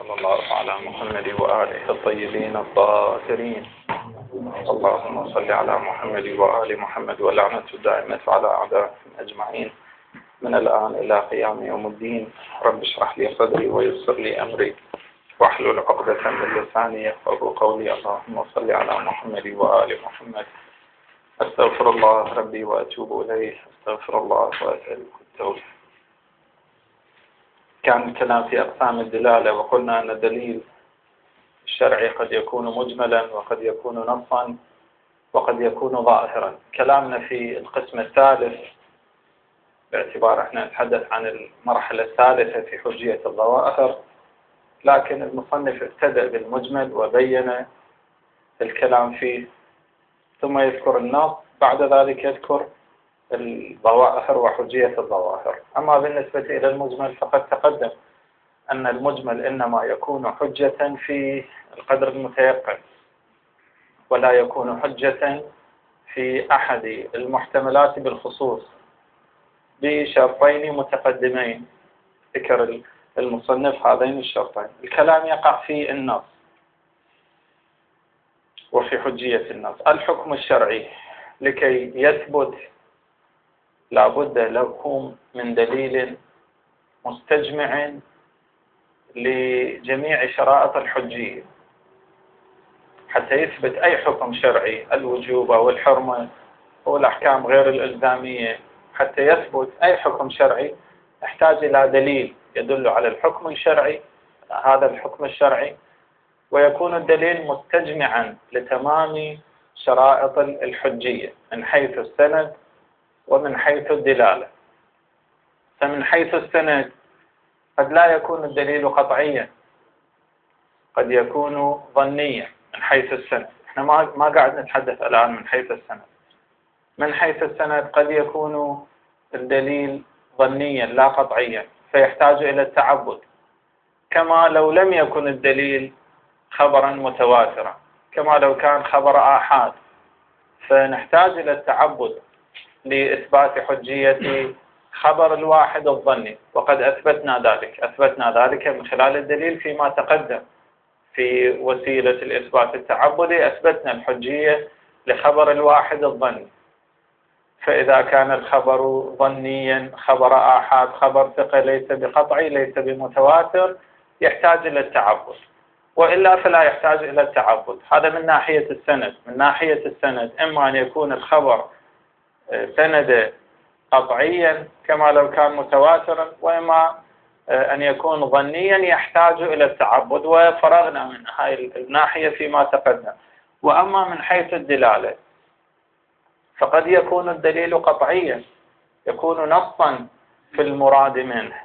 وصلى الله على محمد وآله الطيبين الطاهرين. اللهم صل على محمد وآل محمد واللعنة الدائمة على أعدائهم أجمعين من الآن إلى قيام يوم الدين. رب اشرح لي صدري ويسر لي أمري واحلل عقدة من لساني يفقهوا قولي. اللهم صل على محمد وآل محمد. أستغفر الله ربي وأتوب إليه. أستغفر الله وأسأله التوبة. كان الكلام في أقسام الدلالة، وقلنا أن الدليل الشرعي قد يكون مجملا وقد يكون نصا وقد يكون ظاهرا. كلامنا في القسم الثالث باعتبار احنا نتحدث عن المرحلة الثالثة في حجية الظواهر، لكن المصنف ابتدأ بالمجمل وبين الكلام فيه ثم يذكر النص، بعد ذلك يذكر الظواهر وحجية الظواهر. أما بالنسبة إلى المجمل فقد تقدم أن المجمل إنما يكون حجة في القدر المتيقن، ولا يكون حجة في أحد المحتملات بالخصوص بشرطين متقدمين. ذكر المصنف هذين الشرطين. الكلام يقع في النص وفي حجية النص. الحكم الشرعي لكي يثبت لا بد له من دليل مستجمع لجميع شرائط الحجية حتى يثبت أي حكم شرعي، الوجوب أو الحرمة أو الأحكام غير الإلزامية. حتى يثبت أي حكم شرعي يحتاج إلى دليل يدل على الحكم الشرعي، هذا الحكم الشرعي، ويكون الدليل مستجمعا لتمام شرائط الحجية من حيث السند ومن حيث الدلالة. فمن حيث السند قد لا يكون الدليل قطعيا، قد يكون ظنيا من حيث السند. احنا ما قاعد نتحدث الآن من حيث السند. من حيث السند قد يكون الدليل ظنيا لا قطعيا فيحتاج إلى التعبد، كما لو لم يكن الدليل خبرا متواترا، كما لو كان خبر آحاد فنحتاج إلى التعبد لإثبات حجية خبر الواحد الظني، وقد أثبتنا ذلك من خلال الدليل فيما تقدم. في وسيلة الإثبات التعبدي أثبتنا الحجية لخبر الواحد الظني. فإذا كان الخبر ظنيا، خبر آحاد، خبر ثقة، ليس بقطعي ليس بمتواتر، يحتاج إلى التعبد، وإلا فلا يحتاج إلى التعبد. هذا من ناحية السند. من ناحية السند إما أن يكون الخبر سند قطعيا كما لو كان متواترا، وإما أن يكون ظنيا يحتاج إلى التعبد، وفرغنا من هذه الناحية فيما تقدم. وأما من حيث الدلالة فقد يكون الدليل قطعيا، يكون نصا في المراد منه.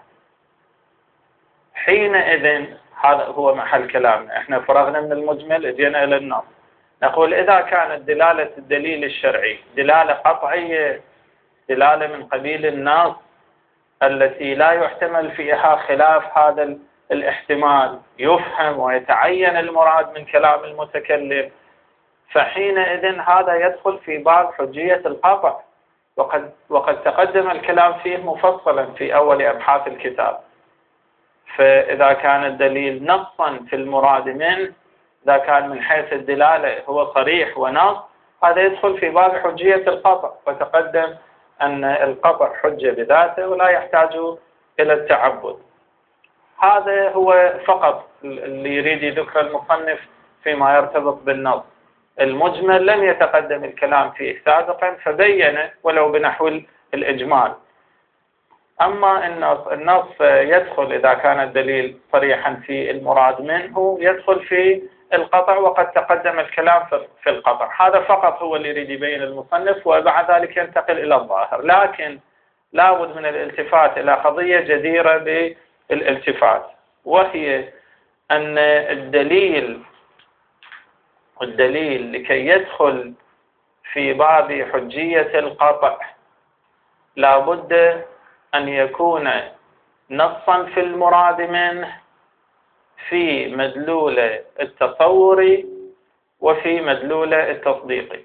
حينئذ هذا هو محل كلامنا. احنا فرغنا من المجمل اجينا إلى النص. نقول إذا كانت دلالة الدليل الشرعي دلالة قطعية، دلالة من قبيل النص التي لا يحتمل فيها خلاف هذا الاحتمال، يفهم ويتعين المراد من كلام المتكلم، فحينئذ هذا يدخل في باب حجية القطع، وقد تقدم الكلام فيه مفصلا في أول أبحاث الكتاب. فإذا كان الدليل نصا في المراد منه، إذا كان من حيث الدلالة هو صريح ونص، هذا يدخل في باب حجية القطع، وتقدم أن القطع حجة بذاته ولا يحتاج إلى التعبد. هذا هو فقط اللي يريد يذكر المصنف فيما يرتبط بالنص. المجمل لم يتقدم الكلام فيه سابقا فبين ولو بنحو الإجمال. أما النص يدخل إذا كان الدليل صريحا في المراد منه، يدخل في القطع، وقد تقدم الكلام في القطع. هذا فقط هو اللي يريد يبين المصنف، وبعد ذلك ينتقل إلى الظاهر. لكن لا بد من الالتفات إلى قضية جديرة بالالتفات، وهي أن الدليل لكي يدخل في باب حجية القطع لا بد أن يكون نصا في المراد منه في مدلول التصور وفي مدلول التصديق.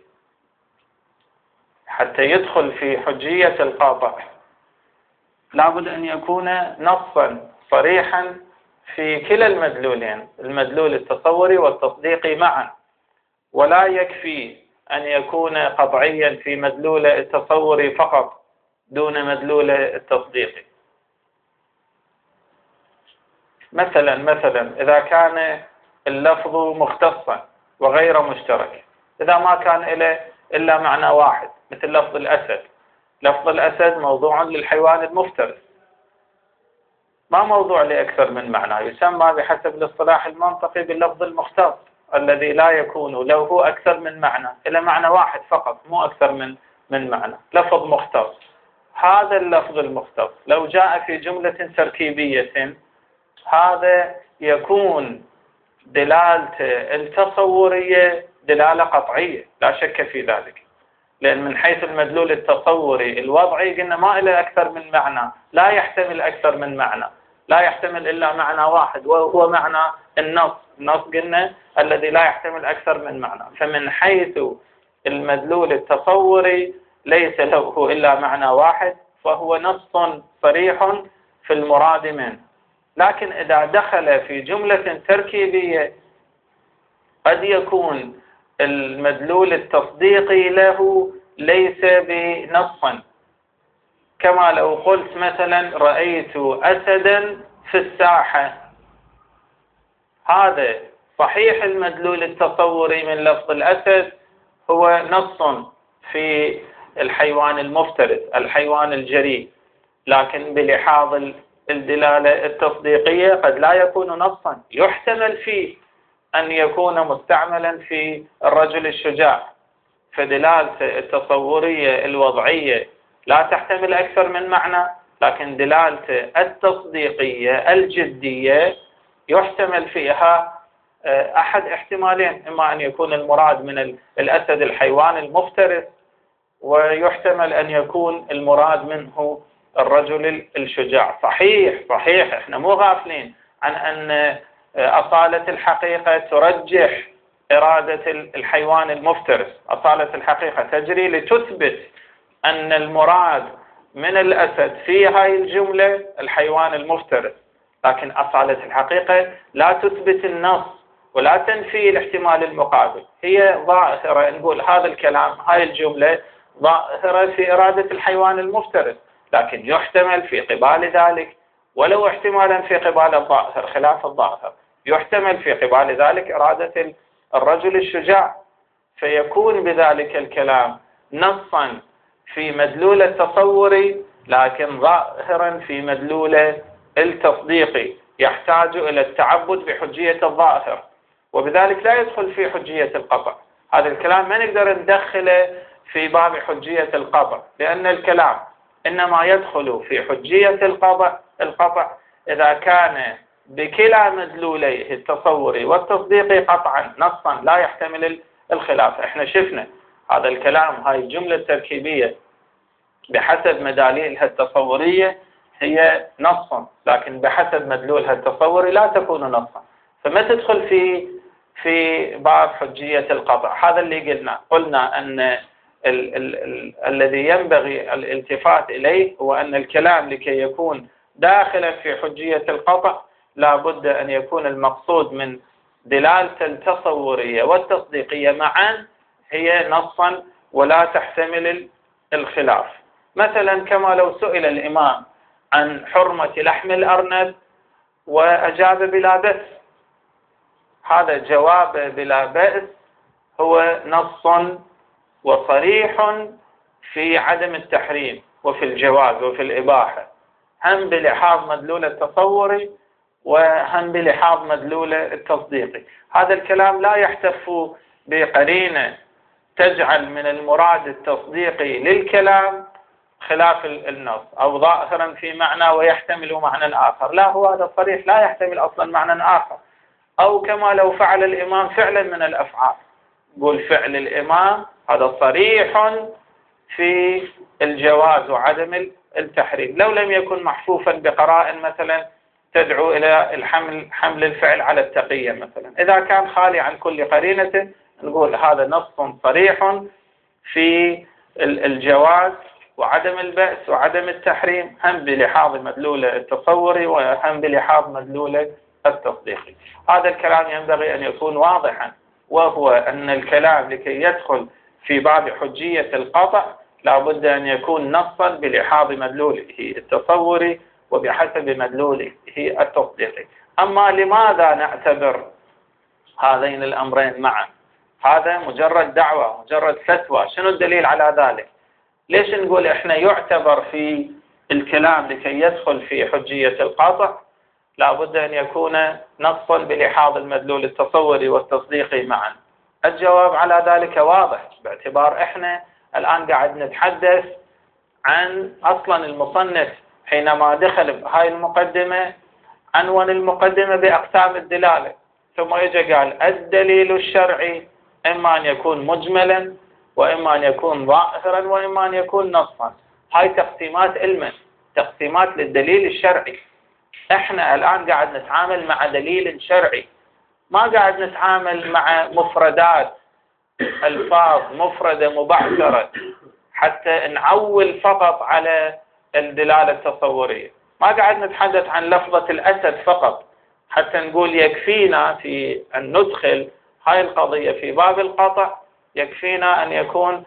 حتى يدخل في حجية القطع لا بد أن يكون نصا صريحا في كلا المدلولين، المدلول التصوري والتصديقي معا، ولا يكفي أن يكون قطعيا في مدلول التصوري فقط دون مدلول التصديقي. مثلا إذا كان اللفظ مختصا وغير مشترك، إذا ما كان له إلا معنى واحد، مثل لفظ الأسد. لفظ الأسد موضوع للحيوان المفترس، ما موضوع لأكثر من معنى، يسمى بحسب الاصطلاح المنطقي باللفظ المختص الذي لا يكون له أكثر من معنى، إلى معنى واحد فقط، مو أكثر من معنى، لفظ مختص. هذا اللفظ المختص لو جاء في جملة تركيبية، هذا يكون دلالته التصورية دلالة قطعية لا شك في ذلك، لأن من حيث المدلول التصوري الوضعي قلنا ما له أكثر من معنى، لا يحتمل أكثر من معنى، لا يحتمل إلا معنى واحد وهو معنى النص. النص قلنا الذي لا يحتمل أكثر من معنى، فمن حيث المدلول التصوري ليس له إلا معنى واحد، فهو نص صريح في المراد منه. لكن إذا دخل في جملة تركيبية قد يكون المدلول التصديقي له ليس بنصا، كما لو قلت مثلا رأيت أسدا في الساحة، هذا صحيح المدلول التصوري من لفظ الأسد هو نص في الحيوان المفترس، الحيوان الجريء، لكن بلحاظ الدلالة التصديقية قد لا يكون نصا، يحتمل فيه أن يكون مستعملا في الرجل الشجاع، فدلالته التصورية الوضعية لا تحتمل أكثر من معنى، لكن دلالته التصديقية الجدية يحتمل فيها أحد احتمالين، إما أن يكون المراد من الأسد الحيوان المفترس، ويحتمل أن يكون المراد منه الرجل الشجاع. صحيح احنا مو غافلين عن أن أصالة الحقيقة ترجح إرادة الحيوان المفترس، أصالة الحقيقة تجري لتثبت أن المراد من الأسد في هاي الجملة الحيوان المفترس، لكن أصالة الحقيقة لا تثبت النص ولا تنفي الاحتمال المقابل، هي ظاهرة، نقول هذا الكلام هاي الجملة ظاهرة في إرادة الحيوان المفترس، لكن يحتمل في قبال ذلك ولو احتمالا في قبال الظاهر خلاف الظاهر، يحتمل في قبال ذلك إرادة الرجل الشجاع، فيكون بذلك الكلام نصا في مدلول التصوري لكن ظاهرا في مدلول التصديقي، يحتاج إلى التعبد بحجية الظاهر، وبذلك لا يدخل في حجية القطع. هذا الكلام ما نقدر ندخله في باب حجية القطع، لأن الكلام إنما يدخل في حجية القطع إذا كان بكلا مدلوليه التصوري والتصديقي قطعا نصا لا يحتمل الخلاف. احنا شفنا هذا الكلام، هاي الجملة التركيبية بحسب مداليلها التصورية هي نص، لكن بحسب مدلولها التصوري لا تكون نصا، فما تدخل في باب حجية القطع. هذا اللي قلنا أن الذي ينبغي الالتفات إليه هو أن الكلام لكي يكون داخلا في حجية القطع لا بد أن يكون المقصود من دلالة التصورية والتصديقية معا هي نصا ولا تحتمل الخلاف. مثلا كما لو سئل الإمام عن حرمة لحم الأرنب وأجاب بلا بأس، هذا جواب بلا بأس هو نص وصريح في عدم التحريم وفي الجواز وفي الإباحة، هم بلحاظ مدلول التصوري وهم بلحاظ مدلول التصديقي. هذا الكلام لا يحتف بقرينة تجعل من المراد التصديقي للكلام خلاف النص أو ظاهرا في معنى ويحتمل معنى آخر، لا، هو هذا الصريح لا يحتمل أصلا معنى آخر. أو كما لو فعل الإمام فعلا من الأفعال، قول فعل الإمام هذا صريح في الجواز وعدم التحريم، لو لم يكن محفوفا بقرائن مثلا تدعو إلى حمل الفعل على التقية مثلا. إذا كان خالي عن كل قرينة نقول هذا نص صريح في الجواز وعدم البأس وعدم التحريم، هم بلحاظ مدلول التصوري وهم بلحاظ مدلول التصديقي. هذا الكلام ينبغي أن يكون واضحا، وهو أن الكلام لكي يدخل في باب حجية القطع لا بد أن يكون نصا بلحاظ مدلوله التصوري وبحسب مدلوله التصديقي. أما لماذا نعتبر هذين الأمرين معا؟ هذا مجرد دعوة، مجرد فتوى. شنو الدليل على ذلك؟ ليش نقول إحنا يعتبر في الكلام لكي يدخل في حجية القطع لا بد أن يكون نصا بلحاظ المدلول التصوري والتصديقي معا؟ الجواب على ذلك واضح، باعتبار إحنا الآن قاعد نتحدث عن أصلا المصنف حينما دخل بهاي المقدمة عنوان المقدمة بأقسام الدلالة، ثم اجى قال الدليل الشرعي إما أن يكون مجملا وإما أن يكون ظاهرا وإما أن يكون نصا. هاي تقسيمات علما، تقسيمات للدليل الشرعي. احنا الآن قاعد نتعامل مع دليل شرعي، ما قاعد نتعامل مع مفردات، ألفاظ مفردة مبعثرة حتى نعول فقط على الدلالة التصورية. ما قاعد نتحدث عن لفظة الأسد فقط حتى نقول يكفينا في أن ندخل هاي القضية في باب القطع، يكفينا أن يكون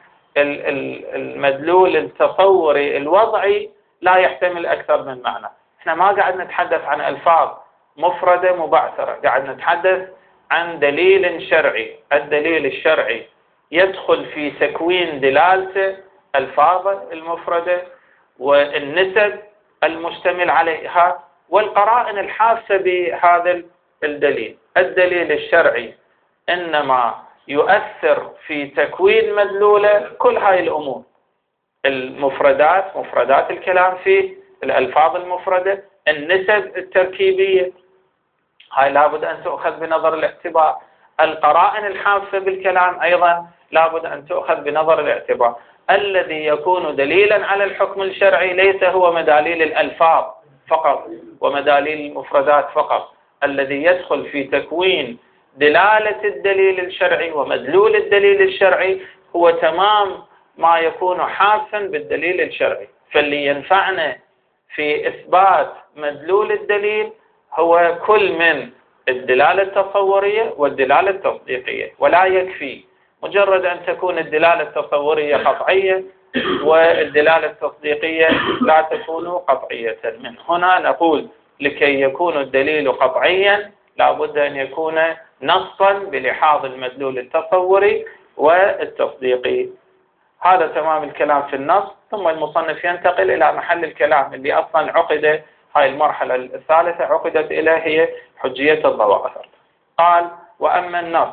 المدلول التصوري الوضعي لا يحتمل أكثر من معنى. احنا ما قاعد نتحدث عن ألفاظ مفردة مبعثرة، قاعد نتحدث عن دليل شرعي. الدليل الشرعي يدخل في تكوين دلالته الألفاظ المفردة والنسب المشتمل عليها والقرائن الحافة بهذا الدليل. الدليل الشرعي إنما يؤثر في تكوين مدلوله كل هاي الأمور، المفردات، مفردات الكلام فيه، الألفاظ المفردة، النسب التركيبية، هاي لابد أن تؤخذ بنظر الاعتبار. القرائن الحافة بالكلام أيضا لابد أن تؤخذ بنظر الاعتبار. الذي يكون دليلا على الحكم الشرعي ليس هو مداليل الألفاظ فقط ومداليل المفردات فقط. الذي يدخل في تكوين دلالة الدليل الشرعي ومدلول الدليل الشرعي هو تمام ما يكون حافا بالدليل الشرعي. فاللي ينفعنا في إثبات مدلول الدليل هو كل من الدلالة التصورية والدلالة التصديقية، ولا يكفي مجرد أن تكون الدلالة التصورية قطعية والدلالة التصديقية لا تكون قطعية. من هنا نقول لكي يكون الدليل قطعيا لا بد أن يكون نصا بلحاظ المدلول التصوري والتصديقي. هذا تمام الكلام في النص. ثم المصنف ينتقل إلى محل الكلام اللي أصلا عقد هاي المرحلة الثالثة عقدت إلى هي حجية الظواهر. قال وأما النص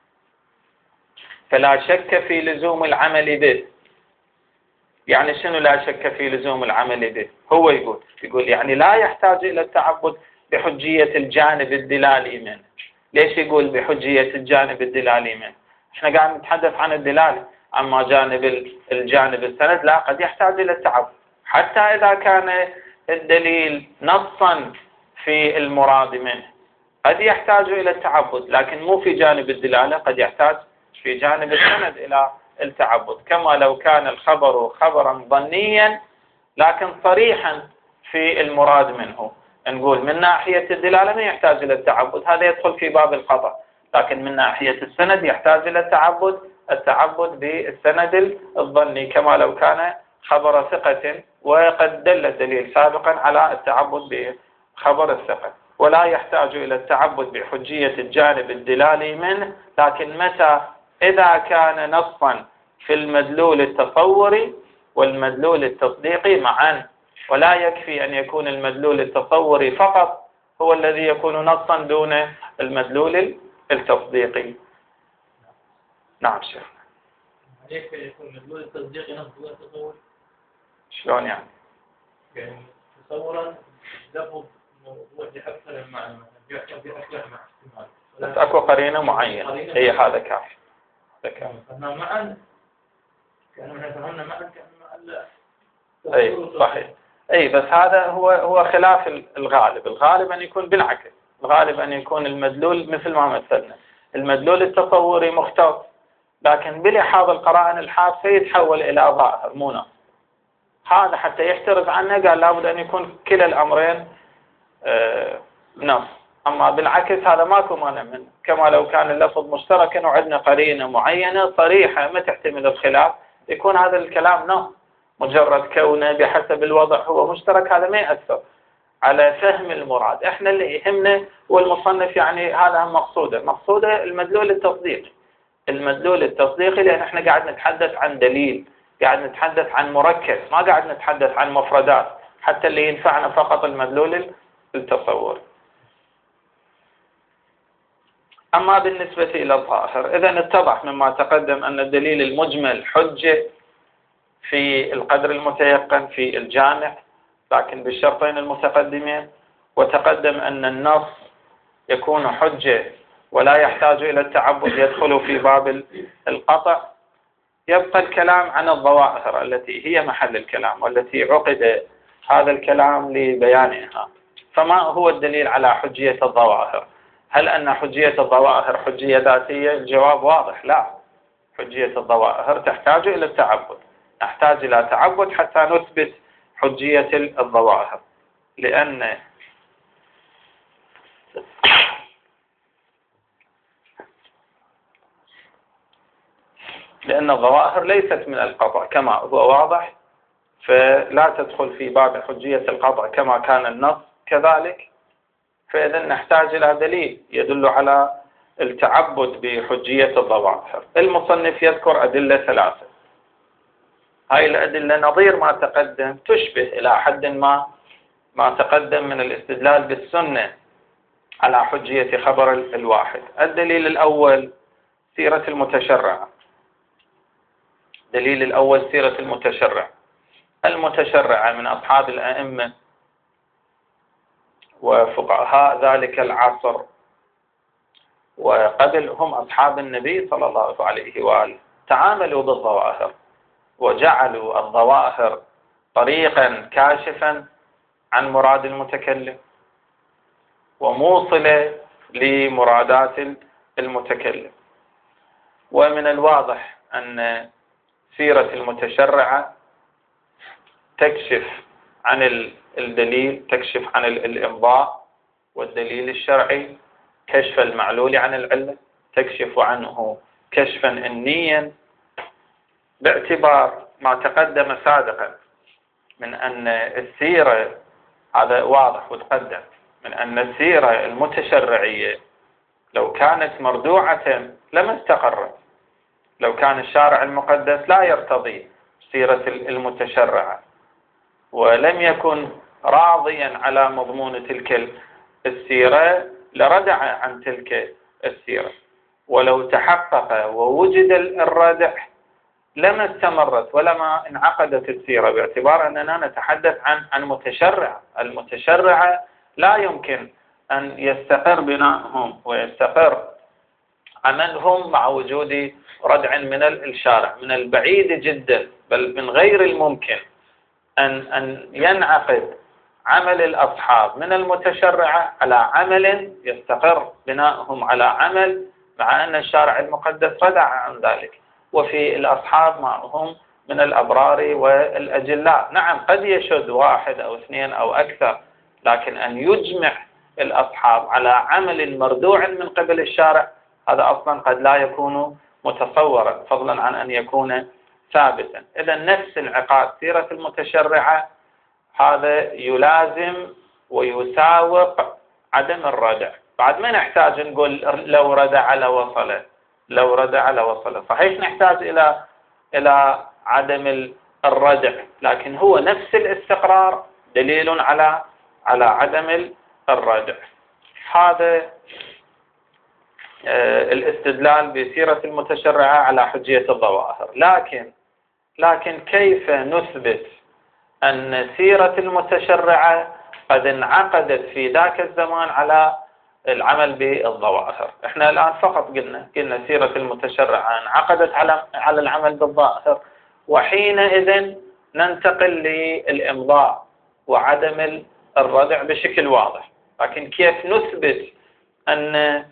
فلا شك في لزوم العمل به. يعني شنو لا شك في لزوم العمل به؟ هو يقول يعني لا يحتاج إلى التعبد بحجية الجانب الدلالي منه. ليش يقول بحجية الجانب الدلالي منه؟ احنا قاعد نتحدث عن الدلالة، أما الجانب السند لا، قد يحتاج إلى التعبد حتى إذا كان الدليل نصا في المراد منه. قد يحتاج إلى التعبد لكن مو في جانب الدلالة، قد يحتاج في جانب السند إلى التعبد، كما لو كان الخبر خبرا ظنيا لكن صريحا في المراد منه. نقول من ناحية الدلالة ما يحتاج إلى التعبد، هذا يدخل في باب القطع، لكن من ناحية السند يحتاج إلى التعبد بالسند الظني، كما لو كان خبر ثقة، وقد دل الدليل سابقا على التعبد بخبر الثقة. ولا يحتاج إلى التعبد بحجية الجانب الدلالي منه، لكن متى؟ إذا كان نصا في المدلول التصوري والمدلول التصديقي معا. ولا يكفي أن يكون المدلول التصوري فقط هو الذي يكون نصا دون المدلول التصديقي. نعم شيخ. يكفي أن يكون المدلول التصديقي نص دون التصور؟ شلون يعني؟ يعني تصورا لفظ موجه أكثر من معنى، يحكم في أكثر مع احتمال، بس أكو قرينة معينة، هي هذا كافي. فهمنا معا كأنه نحن فهمنا معا كأنه لا. أي صحيح. أي بس هذا هو خلاف الغالب. الغالب أن يكون بالعكس، الغالب أن يكون المدلول مثل ما مثلنا، المدلول التصوري مختص لكن بلحاظ القرائن الحافة يتحول إلى ظاهر مو نص. هذا حتى يحترز عنه قال لابد أن يكون كلا الأمرين نص. أما بالعكس هذا ماكو مانع منه، كما لو كان اللفظ مشتركا وعندنا قرينة معينة صريحة ما تحتمل الخلاف يكون هذا الكلام نص، مجرد كونه بحسب الوضع هو مشترك هذا ما يأثر على فهم المراد. احنا اللي يهمنا والمصنف يعني هذا مقصوده المدلول التصديقي. المدلول التصديقي لأن احنا قاعد نتحدث عن دليل، قاعد نتحدث عن مركب، ما قاعد نتحدث عن مفردات، حتى اللي ينفعنا فقط المدلول التصور. أما بالنسبة إلى الظاهر، إذا اتضح مما تقدم أن الدليل المجمل حجة في القدر المتيقن في الجامع، لكن بالشرطين المتقدمين، وتقدم أن النص يكون حجة ولا يحتاج إلى التعبد، يدخل في باب القطع. يبقى الكلام عن الظواهر التي هي محل الكلام والتي عقد هذا الكلام لبيانها. فما هو الدليل على حجية الظواهر؟ هل أن حجية الظواهر حجية ذاتية؟ الجواب واضح، لا. حجية الظواهر تحتاج إلى التعبد، نحتاج إلى تعبد حتى نثبت حجية الظواهر، لأن الظواهر ليست من القطع كما هو واضح، فلا تدخل في باب حجية القطع كما كان النص كذلك. فإذا نحتاج إلى دليل يدل على التعبد بحجية الظواهر. المصنف يذكر أدلة ثلاثة، هاي الأدلة نظير ما تقدم، تشبه إلى حد ما تقدم من الاستدلال بالسنة على حجية خبر الواحد. الدليل الأول سيرة المتشرع. دليل الأول سيرة المتشرع. المتشرع من أصحاب الأئمة وفقهاء ذلك العصر وقبل، هم أصحاب النبي صلى الله عليه وآله، تعاملوا بالظواهر وجعلوا الظواهر طريقا كاشفا عن مراد المتكلم وموصلة لمرادات المتكلم. ومن الواضح أن سيرة المتشرعة تكشف عن الدليل، تكشف عن الإمضاء والدليل الشرعي، كشف المعلول عن العلة، تكشف عنه كشفا إنيا، باعتبار ما تقدم سابقا من أن السيرة، هذا واضح وتقدم، من أن السيرة المتشرعية لو كانت مردوعة لما استقرت. لو كان الشارع المقدس لا يرتضي سيرة المتشرعة ولم يكن راضيا على مضمون تلك السيرة لردع عن تلك السيرة، ولو تحقق ووجد الردع لما استمرت ولما انعقدت السيرة، باعتبار أننا نتحدث عن متشرع. المتشرعة لا يمكن أن يستقر بنائهم ويستقر عملهم مع وجود ردع من الشارع. من البعيد جدا بل من غير الممكن أن ينعقد عمل الأصحاب من المتشرعة على عمل يستقر بنائهم على عمل، مع أن الشارع المقدس ردع عن ذلك. وفي الأصحاب معهم من الأبرار والأجلاء، نعم قد يشد واحد أو اثنين أو أكثر، لكن أن يجمع الأصحاب على عمل مردوع من قبل الشارع هذا أصلا قد لا يكون متصورا، فضلا عن أن يكون ثابتا. إذا نفس انعقاد سيرة المتشرعة هذا يلازم ويساوق عدم الردع. بعد ما نحتاج نقول لو ردع لوصل، لو ردع لوصل، صحيح نحتاج إلى عدم الردع، لكن هو نفس الاستقرار دليل على عدم الردع. هذا الاستدلال بسيرة المتشرعة على حجية الظواهر. لكن كيف نثبت أن سيرة المتشرعة قد انعقدت في ذاك الزمان على العمل بالظواهر؟ احنا الآن فقط قلنا سيرة المتشرعة انعقدت على العمل بالظاهر، وحينئذ ننتقل للإمضاء وعدم الردع بشكل واضح. لكن كيف نثبت أن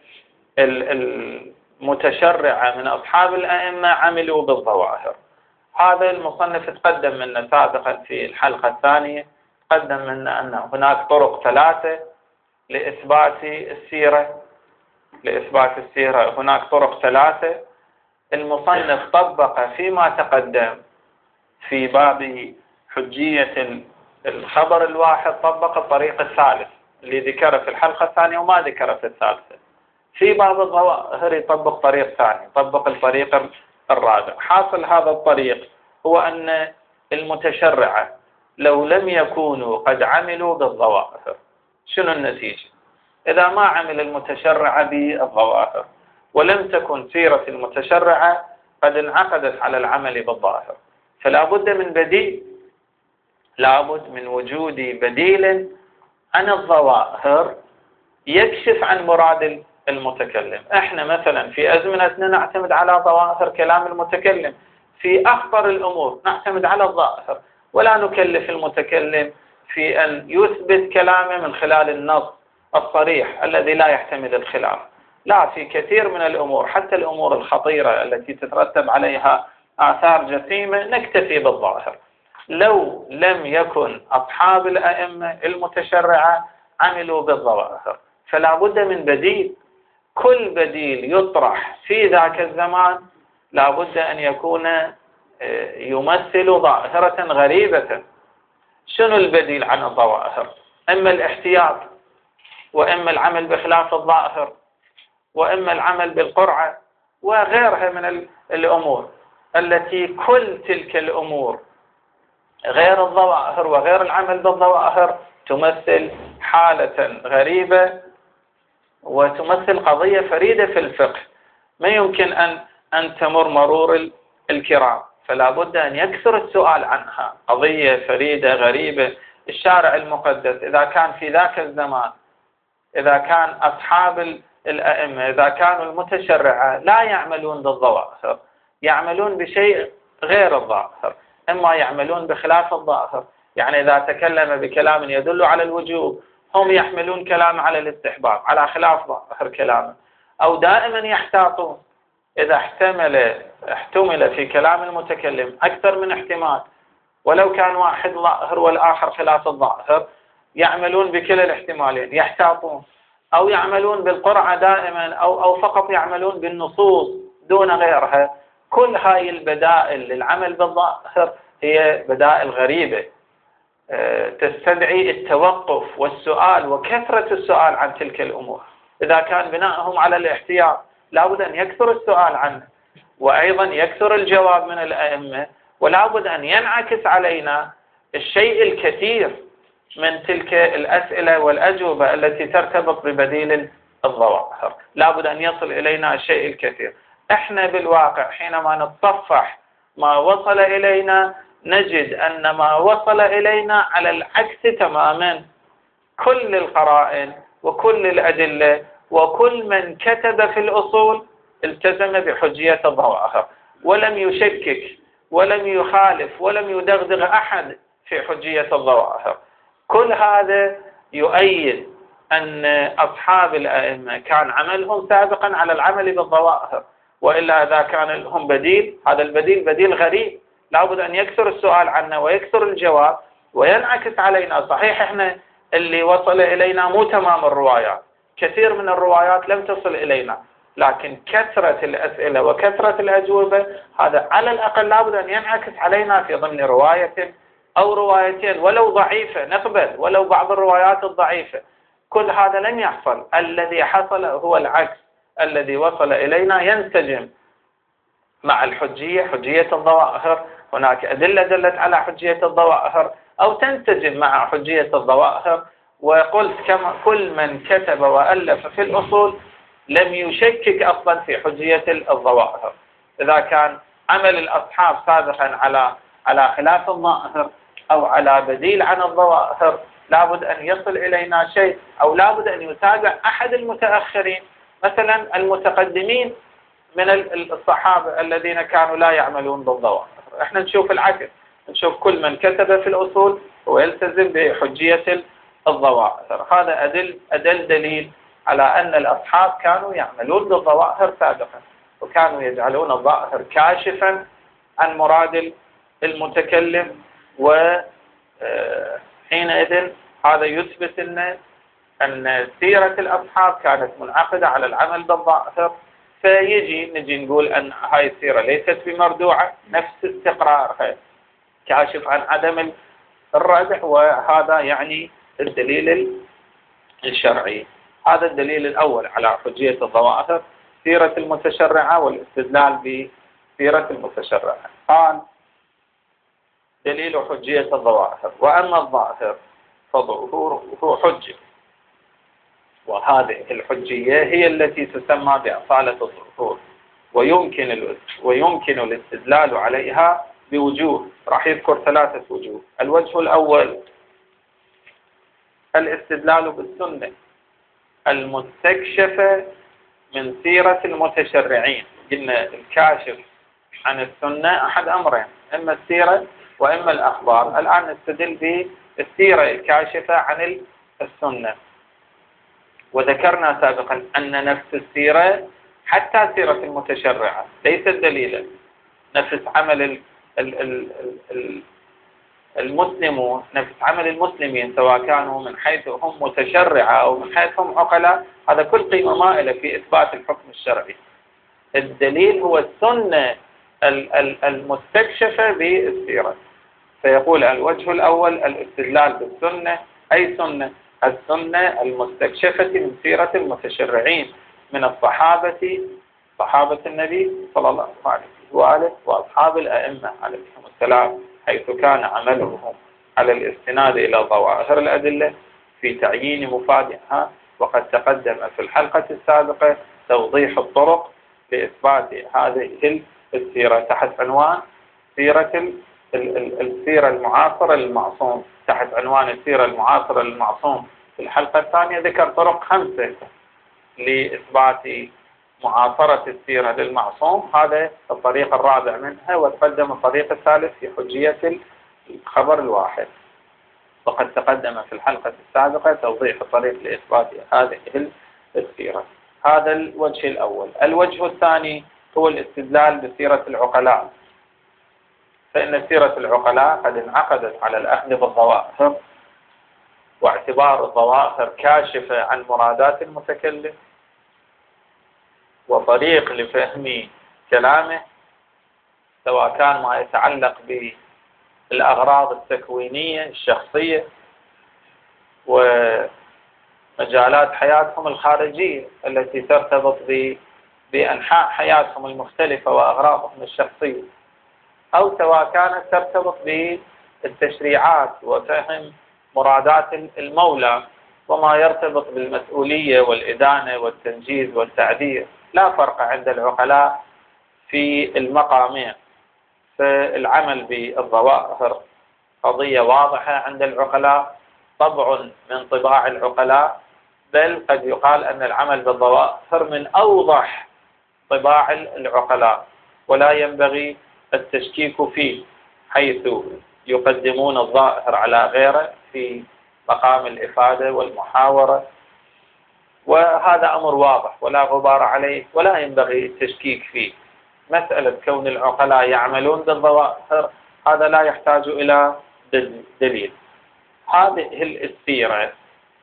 المتشرعة من أصحاب الأئمة عملوا بالظواهر؟ هذا المصنف تقدم منا سابقا في الحلقة الثانية، تقدم منا أن هناك طرق ثلاثة لإثبات السيرة. لإثبات السيرة هناك طرق 3. المصنف طبق فيما تقدم في باب حجية الخبر الواحد، طبق الطريق الثالث اللي ذكره في الحلقة الثانية وما ذكره في الثالثة. في باب الظواهر يطبق طريق ثاني، يطبق الطريق الرابع. حاصل هذا الطريق هو أن المتشرعة لو لم يكونوا قد عملوا بالظواهر، شنو النتيجة؟ إذا ما عمل المتشرعة بالظواهر ولم تكن سيرة المتشرعة قد انعقدت على العمل بالظاهر، فلا بد من بديل، لا بد من وجود بديل عن الظواهر يكشف عن مراد المتكلم. احنا مثلا في أزمنتنا نعتمد على ظواهر كلام المتكلم، في أخطر الأمور نعتمد على الظاهر، ولا نكلف المتكلم في أن يثبت كلامه من خلال النص الصريح الذي لا يحتمل الخلاف. لا، في كثير من الأمور حتى الأمور الخطيرة التي تترتب عليها آثار جسيمة نكتفي بالظاهر. لو لم يكن أصحاب الأئمة المتشرعة عملوا بالظواهر فلا بد من بديل. كل بديل يطرح في ذاك الزمان لا بد أن يكون يمثل ظاهرة غريبة. شنو البديل عن الظواهر؟ إما الاحتياط، وإما العمل بخلاف الظاهر، وإما العمل بالقرعة، وغيرها من الأمور التي كل تلك الأمور غير الظواهر وغير العمل بالظواهر تمثل حالة غريبة وتمثل قضية فريدة في الفقه ما يمكن أن تمر مرور الكرام، فلا بد أن يكثر السؤال عنها. قضية فريدة غريبة. الشارع المقدس إذا كان في ذاك الزمان، إذا كان أصحاب الأئمة، إذا كانوا المتشرعة لا يعملون بالظواهر، يعملون بشيء غير الظاهر، إما يعملون بخلاف الظاهر، يعني إذا تكلم بكلام يدل على الوجوب هم يحملون كلام على الاستحباب على خلاف ظاهر كلامه، أو دائما يحتاطون إذا احتمل في كلام المتكلم أكثر من احتمال ولو كان واحد ظاهر والآخر خلاف الظاهر يعملون بكلا الاحتمالين، يحتاطون، أو يعملون بالقرعة دائما، أو فقط يعملون بالنصوص دون غيرها. كل هاي البدائل للعمل بالظاهر هي بدائل غريبة تستدعي التوقف والسؤال وكثرة السؤال عن تلك الأمور. إذا كان بناءهم على الاحتياط لا بد أن يكثر السؤال عنه، وأيضا يكثر الجواب من الأئمة، ولا بد أن ينعكس علينا الشيء الكثير من تلك الأسئلة والأجوبة التي ترتبط ببديل الظواهر. لا بد أن يصل إلينا الشيء الكثير. احنا بالواقع حينما نتصفح ما وصل إلينا نجد أن ما وصل إلينا على العكس تماما. كل القرائن وكل الأدلة وكل من كتب في الأصول التزم بحجية الظواهر، ولم يشكك ولم يخالف ولم يدغدغ أحد في حجية الظواهر. كل هذا يؤيد أن أصحاب الأئمة كان عملهم سابقا على العمل بالظواهر، وإلا إذا كان لهم بديل، هذا البديل بديل غريب، لا بد أن يكثر السؤال عنه ويكثر الجواب وينعكس علينا. صحيح إحنا اللي وصل إلينا مو تمام الروايات، كثير من الروايات لم تصل إلينا، لكن كثرة الأسئلة وكثرة الأجوبة هذا على الأقل لا بد أن ينعكس علينا في ضمن رواية أو روايتين ولو ضعيفة، نقبل ولو بعض الروايات الضعيفة. كل هذا لن يحصل. الذي حصل هو العكس، الذي وصل إلينا ينسجم مع الحجية، حجية الظواهر. هناك أدلة دلت على حجية الظواهر أو تنسجم مع حجية الظواهر. وقلت كما كل من كتب وألف في الأصول لم يشكك أصلا في حجية الظواهر. إذا كان عمل الأصحاب سابقا على خلاف الظاهر أو على بديل عن الظواهر لابد أن يصل إلينا شيء، أو لابد أن يتابع أحد المتأخرين مثلا المتقدمين من الصحابة الذين كانوا لا يعملون بالظواهر. احنا نشوف العكس، نشوف كل من كتب في الأصول ويلتزم بحجية الظواهر. هذا أدل دليل على أن الأصحاب كانوا يعملون بالظواهر سابقا، وكانوا يجعلون الظاهر كاشفا عن مراد المتكلم. وحينئذ هذا يثبت أن أن سيرة الأصحاب كانت منعقدة على العمل بالظاهر، نجي نقول أن هاي السيرة ليست بمردوعة، نفس استقرارها كاشف عن عدم الردع، وهذا يعني الدليل الشرعي. هذا الدليل الأول على حجية الظواهر، سيرة المتشرعة والاستدلال بسيرة المتشرعة. قال دليل حجية الظواهر: وأما الظاهر فظهوره حجة، وهذه الحجية هي التي تسمى بأصالة الظهور، ويمكن الاستدلال عليها بوجوه. راح يذكر 3 وجوه. الوجه الأول الاستدلال بالسنة المستكشفة من سيرة المتشرعين. قلنا الكاشف عن السنة أحد أمرين، إما السيرة وإما الأخبار. الآن نستدل بالسيرة الكاشفة عن السنة. وذكرنا سابقا أن نفس السيرة حتى سيرة المتشرعة ليست دليلا. نفس عمل المسلمون، نفس عمل المسلمين سواء كانوا من حيث هم متشرعة أو من حيث هم عقلاء، هذا كل قيمة مائلة في إثبات الحكم الشرعي. الدليل هو السنة المستكشفة بالسيرة. فيقول الوجه الأول الاستدلال بالسنة، أي سنة؟ السنة المستكشفة من سيرة المتشرعين من صحابة النبي صلى الله عليه وآله وأصحاب الأئمة عليهم السلام، حيث كان عملهم على الاستناد إلى ظواهر الأدلة في تعيين مفادها. وقد تقدم في الحلقة السابقة توضيح الطرق لإثبات هذه السيرة تحت عنوان السيرة المعاصرة للمعصوم. تحت عنوان السيرة المعاصرة للمعصوم في الحلقة الثانية ذكر طرق 5 لإثبات معاصرة السيرة للمعصوم، هذا الطريق الرابع منها، وتقدم الطريق الثالث في حجية الخبر الواحد. وقد تقدم في الحلقة السابقة توضيح الطريق لإثبات هذه السيرة. هذا الوجه الأول. الوجه الثاني هو الاستدلال بسيرة العقلاء، فإن سيرة العقلاء قد انعقدت على الأخذ بالظواهر واعتبار الظواهر كاشفة عن مرادات المتكلم وطريق لفهم كلامه، سواء كان ما يتعلق بالأغراض التكوينية الشخصية ومجالات حياتهم الخارجية التي ترتبط بأنحاء حياتهم المختلفة وأغراضهم الشخصية، أو سواء كانت ترتبط بالتشريعات وفهم مرادات المولى وما يرتبط بالمسؤولية والإدانة والتنجيز والتعذير. لا فرق عند العقلاء في المقامين. فالعمل بالظواهر قضية واضحة عند العقلاء، طبع من طباع العقلاء، بل قد يقال أن العمل بالظواهر من أوضح طباع العقلاء، ولا ينبغي التشكيك فيه، حيث يقدمون الظاهر على غيره في مقام الإفادة والمحاورة، وهذا أمر واضح ولا غبار عليه ولا ينبغي التشكيك فيه. مسألة كون العقلاء يعملون بالظواهر هذا لا يحتاج إلى دليل. هذه السيرة،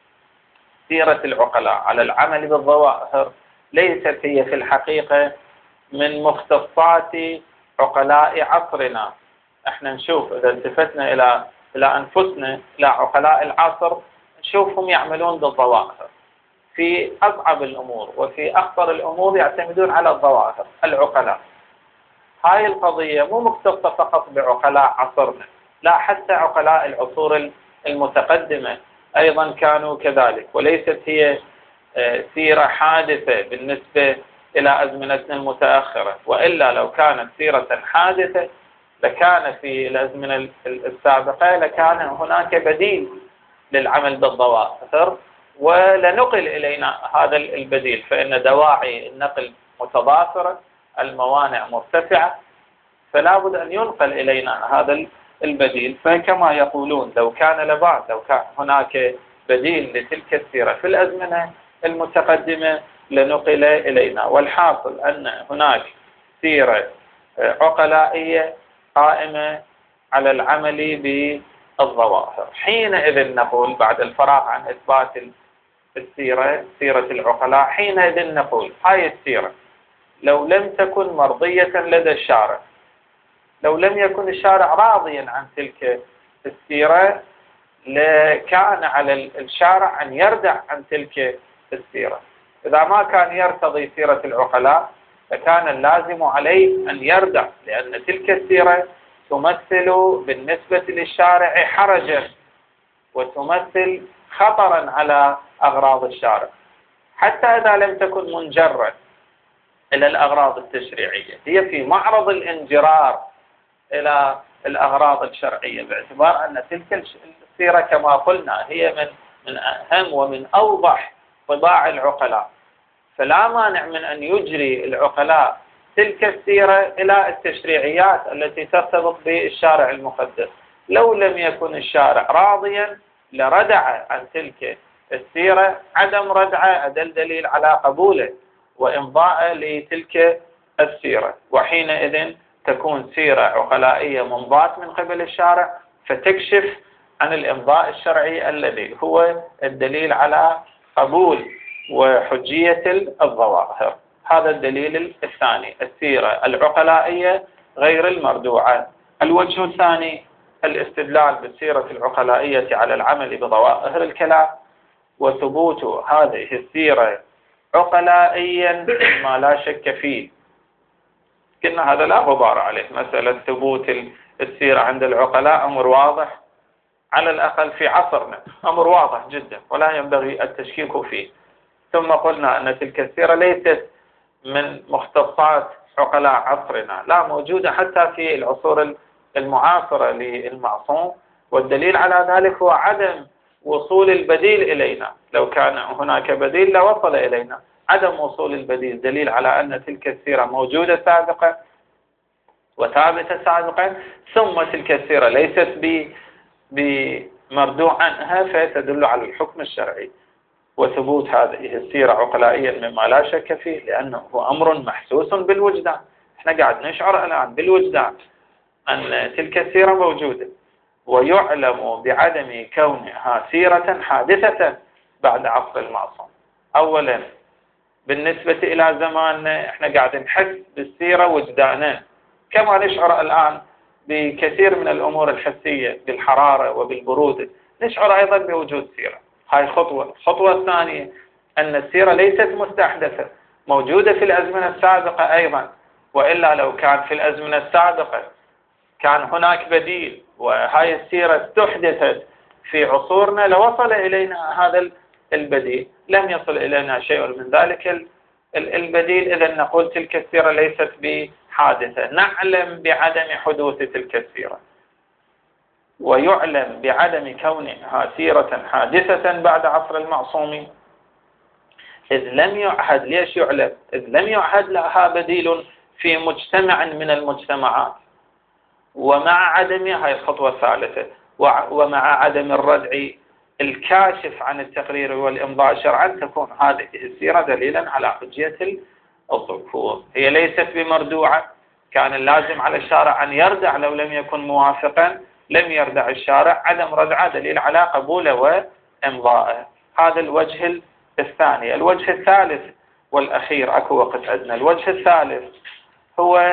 سيرة العقلاء على العمل بالظواهر، ليست هي في الحقيقة من مختصات عقلاء عصرنا. احنا نشوف إذا التفتنا إلى أنفسنا، إلى عقلاء العصر، نشوفهم يعملون بالظواهر في أصعب الأمور وفي أخطر الأمور، يعتمدون على الظواهر العقلاء. هاي القضية مو مختصة فقط بعقلاء عصرنا، لا، حتى عقلاء العصور المتقدمة أيضا كانوا كذلك، وليست هي سيرة حادثة بالنسبة إلى أزمنتنا المتأخرة. وإلا لو كانت سيرة حادثة لكان في الأزمنة السابقة لكان هناك بديل للعمل بالظواهر ولنقل إلينا هذا البديل، فإن دواعي النقل متضافرة، الموانع مرتفعة، فلا بد أن ينقل إلينا هذا البديل. فكما يقولون لو كان لبعض، لو كان هناك بديل لتلك السيرة في الأزمنة المتقدمة لنقل إلينا. والحاصل أن هناك سيرة عقلائية قائمة على العمل بالظواهر. حينئذ نقول بعد الفراغ عن إثبات السيرة، سيرة العقلاء، حينئذ نقول هاي السيرة لو لم تكن مرضية لدى الشارع، لو لم يكن الشارع راضيا عن تلك السيرة، لكان على الشارع أن يردع عن تلك السيرة. إذا ما كان يرتضي سيرة العقلاء فكان اللازم عليه أن يردع، لأن تلك السيرة تمثل بالنسبة للشارع حرجا وتمثل خطرا على أغراض الشارع، حتى إذا لم تكن منجرة إلى الأغراض التشريعية، هي في معرض الانجرار إلى الأغراض الشرعية، باعتبار أن تلك السيرة كما قلنا هي من أهم ومن أوضح طباع العقلاء، فلا مانع من أن يجري العقلاء تلك السيرة إلى التشريعيات التي ترتبط بالشارع المقدس. لو لم يكن الشارع راضيا لردع عن تلك السيرة، عدم ردعه أدل دليل على قبوله وإمضاء لتلك السيرة، وحينئذ تكون سيرة عقلائية ممضاة من قبل الشارع فتكشف عن الإمضاء الشرعي الذي هو الدليل على قبول وحجية الظواهر. هذا الدليل الثاني، السيرة العقلائية غير المردوعة. الوجه الثاني الاستدلال بالسيرة العقلائية على العمل بظواهر الكلام وثبوت هذه السيرة عقلائيا ما لا شك فيه. قلنا هذا لا غبار عليه، مسألة ثبوت السيرة عند العقلاء أمر واضح، على الأقل في عصرنا أمر واضح جدا ولا ينبغي التشكيك فيه. ثم قلنا أن تلك السيرة ليست من مختصات عقلاء عصرنا، لا، موجودة حتى في العصور المعاصرة للمعصوم، والدليل على ذلك هو عدم وصول البديل إلينا. لو كان هناك بديل لوصل إلينا، عدم وصول البديل دليل على أن تلك السيرة موجودة سابقا وثابتة سابقا، ثم تلك السيرة ليست بمردوع عنها فتدل على الحكم الشرعي. وثبوت هذه السيرة عقلائيا مما لا شك فيه، لأنه هو أمر محسوس بالوجدان. احنا قاعد نشعر الآن بالوجدان أن تلك السيرة موجودة، ويعلم بعدم كونها سيرة حادثة بعد عصر المعصوم. أولا بالنسبة إلى زماننا احنا قاعد نحس بالسيرة وجدانا، كما نشعر الآن بكثير من الأمور الحسية بالحرارة وبالبرودة، نشعر أيضا بوجود سيرة. هاي خطوة. الخطوة الثانية أن السيرة ليست مستحدثة، موجودة في الأزمنة السابقة أيضا، وإلا لو كان في الأزمنة السابقة كان هناك بديل وهاي السيرة استحدثت في عصورنا لوصل إلينا هذا البديل، لم يصل إلينا شيء من ذلك البديل، إذا نقول تلك السيرة ليست بحادثة. نعلم بعدم حدوث تلك السيرة، ويعلم بعدم كونها سيرة حادثة بعد عصر المعصوم، إذ لم يعهد. ليش يعلم؟ إذ لم يعهد لها بديل في مجتمع من المجتمعات، ومع عدمها، هي الخطوة الثالثة، ومع عدم الردع الكاشف عن التقرير والإمضاء شرعا، تكون هذه السيرة دليلا على حجية الظهور. هي ليست بمردوعة، كان اللازم على الشارع أن يردع لو لم يكن موافقا، لم يردع الشارع، عدم ردعه دليل على قبوله وإمضائه. هذا الوجه الثاني. الوجه الثالث والأخير، أكو وقت عندنا، الوجه الثالث هو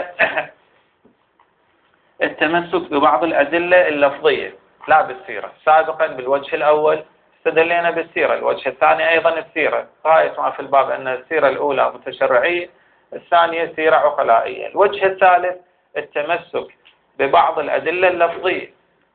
التمسك ببعض الأدلة اللفظية لا بالسيرة. سابقا بالوجه الأول استدلينا بالسيرة، الوجه الثاني أيضا السيرة، غاية ما في الباب أن السيرة الأولى متشرعية، الثانية سيرة عقلائية. الوجه الثالث التمسك ببعض الأدلة اللفظية،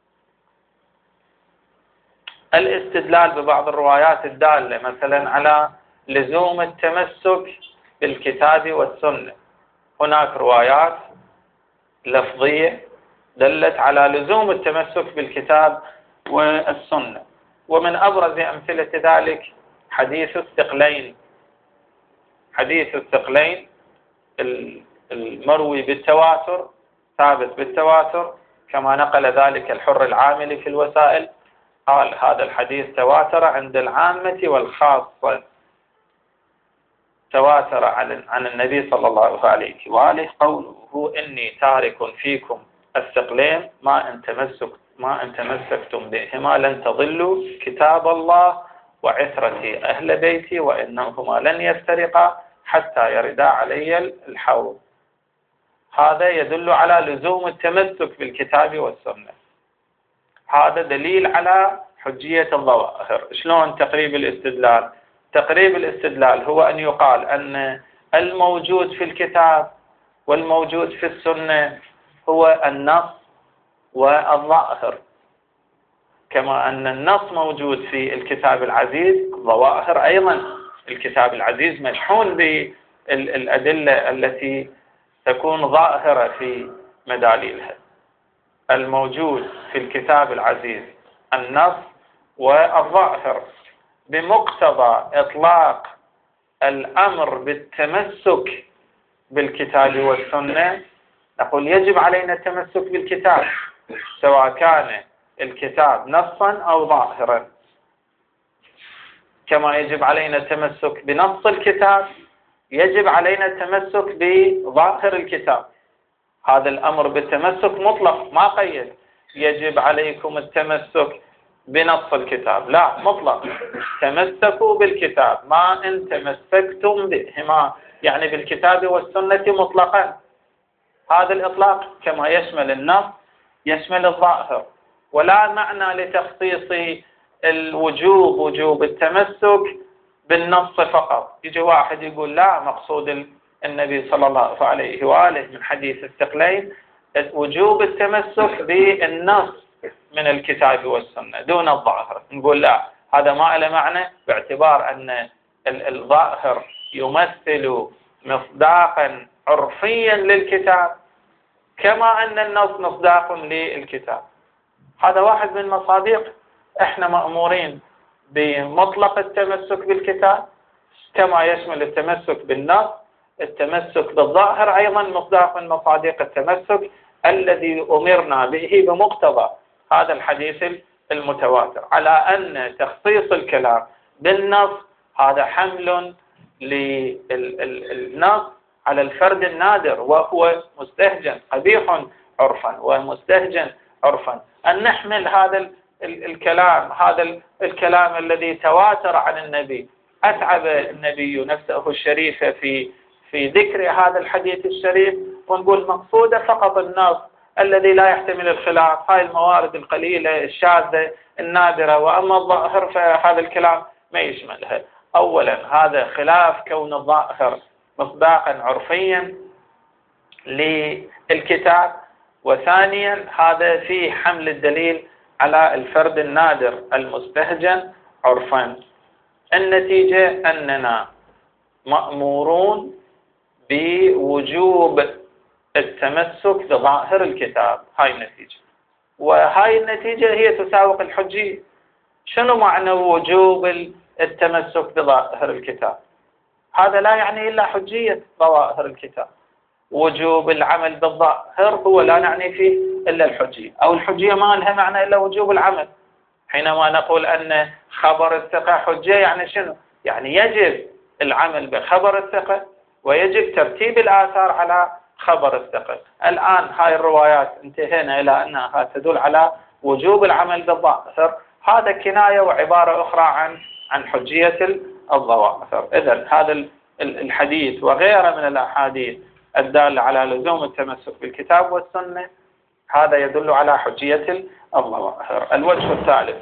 الاستدلال ببعض الروايات الدالة مثلا على لزوم التمسك بالكتاب والسنة. هناك روايات لفظية دلت على لزوم التمسك بالكتاب والسنة، ومن أبرز أمثلة ذلك حديث الثقلين. حديث الثقلين المروي بالتواتر، ثابت بالتواتر، كما نقل ذلك الحر العاملي في الوسائل، قال هذا الحديث تواتر عند العامة والخاصة، تواتر عن النبي صلى الله عليه وآله قوله إني تارك فيكم الثقلين ما إن تمسكتم بهما لن تضلوا كتاب الله وعترتي أهل بيتي وإنهما لن يفترقا حتى يردا علي الحوض. هذا يدل على لزوم التمسك بالكتاب والسنة. هذا دليل على حجية الظواهر. شلون تقريب الاستدلال؟ تقريب الاستدلال هو أن يقال أن الموجود في الكتاب والموجود في السنة هو النص والظاهر، كما أن النص موجود في الكتاب العزيز، الظواهر أيضا. الكتاب العزيز مشحون بالأدلة التي تكون ظاهرة في مداليلها. الموجود في الكتاب العزيز النص والظاهر. بمقتضى إطلاق الأمر بالتمسك بالكتاب والسنة نقول يجب علينا التمسك بالكتاب، سواء كان الكتاب نصا أو ظاهرا، كما يجب علينا التمسك بنص الكتاب يجب علينا التمسك بظاهر الكتاب. هذا الأمر بالتمسك مطلق، ما قيد يجب عليكم التمسك بنص الكتاب، لا، مطلق. تمسكوا بالكتاب، ما إن تمسكتم بهما، يعني بالكتاب والسنة مطلقا. هذا الإطلاق كما يشمل النص يشمل الظاهر، ولا معنى لتخصيص الوجوب وجوب التمسك بالنص فقط. يجي واحد يقول لا، مقصود النبي صلى الله عليه وآله من حديث الثقلين وجوب التمسك بالنص من الكتاب والسنة دون الظاهر. نقول لا، هذا ما له معنى، باعتبار أن الظاهر يمثل مصداقا عرفيا للكتاب كما أن النص مصداق للكتاب. هذا واحد من مصادق. احنا مأمورين بمطلق التمسك بالكتاب كما يشمل التمسك بالنص. التمسك بالظاهر أيضا مصداق من مصادق التمسك الذي أمرنا به بمقتضى هذا الحديث المتواتر، على أن تخصيص الكلام بالنص هذا حمل للنص على الفرد النادر، وهو مستهجن قبيح عرفا ومستهجن عرفا. أن نحمل هذا الكلام الذي تواتر عن النبي، أتعب النبي نفسه الشريفة في ذكر هذا الحديث الشريف، ونقول مقصوده فقط النص الذي لا يحتمل الخلاف، هاي الموارد القليلة الشاذة النادرة، وأما الظاهر فهذا الكلام ما يشملها. أولا هذا خلاف كون الظاهر مصداقا عرفيا للكتاب، وثانيا هذا فيه حمل الدليل على الفرد النادر المستهجن عرفا. النتيجة أننا مأمورون بوجوب التمسك بظاهر الكتاب. هاي النتيجة، وهاي النتيجة هي تساوق الحجية. شنو معنى وجوب التمسك بظاهر الكتاب؟ هذا لا يعني إلا حجية ظواهر الكتاب. وجوب العمل بالظاهر هو لا نعني فيه إلا الحجية، أو الحجية ما لها معنى إلا وجوب العمل. حينما نقول أن خبر الثقة حجة يعني شنو؟ يعني يجب العمل بخبر الثقة ويجب ترتيب الآثار على خبر الثقة. الآن هاي الروايات انتهينا إلى أنها تدل على وجوب العمل بالظاهر، هذا كناية وعبارة أخرى عن حجية الظواهر. إذن هذا الحديث وغيره من الأحاديث الدالة على لزوم التمسك بالكتاب والسنة هذا يدل على حجية الظواهر. الوجه الثالث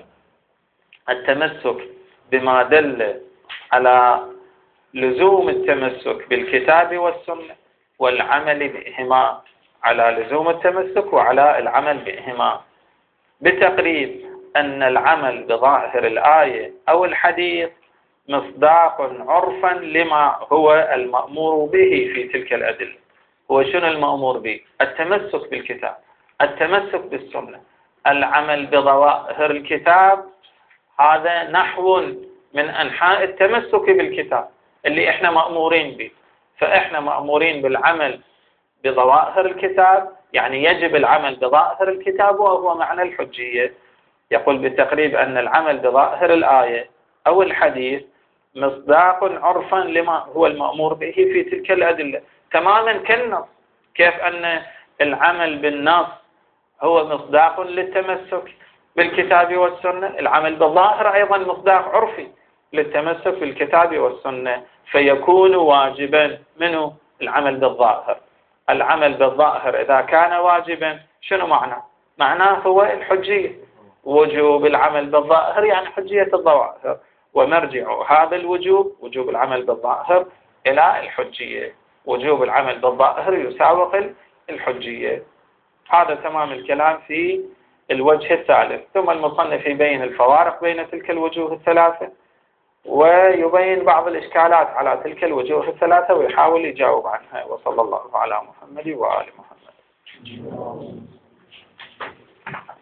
التمسك بما دل على لزوم التمسك بالكتاب والسنة والعمل بهما، على لزوم التمسك وعلى العمل بهما، بتقريب أن العمل بظاهر الآية أو الحديث مصداق عرفا لما هو المأمور به في تلك الأدلة. هو شنو المأمور به؟ التمسك بالكتاب، التمسك بالسنة، العمل بظواهر الكتاب. هذا نحو من أنحاء التمسك بالكتاب اللي احنا مأمورين به. فاحنا مأمورين بالعمل بظواهر الكتاب، يعني يجب العمل بظاهر الكتاب، وهو معنى الحجية. يقول بالتقريب أن العمل بظاهر الآية أو الحديث مصداق عرفا لما هو المأمور به في تلك الأدلة، تماما كالنص. كيف أن العمل بالنص هو مصداق للتمسك بالكتاب والسنة، العمل بالظاهر أيضا مصداق عرفي للتمسك بالكتاب والسنة، فيكون واجبا. منه العمل بالظاهر. العمل بالظاهر إذا كان واجبا شنو معناه هو الحجية. وجوب العمل بالظاهر يعني حجية الظواهر، ومرجع هذا الوجوب وجوب العمل بالظاهر إلى الحجية. وجوب العمل بالظاهر يساوق الحجية. هذا تمام الكلام في الوجه الثالث. ثم المصنف يبين الفوارق بين تلك الوجوه الثلاثة، ويبين بعض الإشكالات على تلك الوجوه الثلاثة ويحاول يجاوب عنها. وصلى الله على محمد وآل محمد.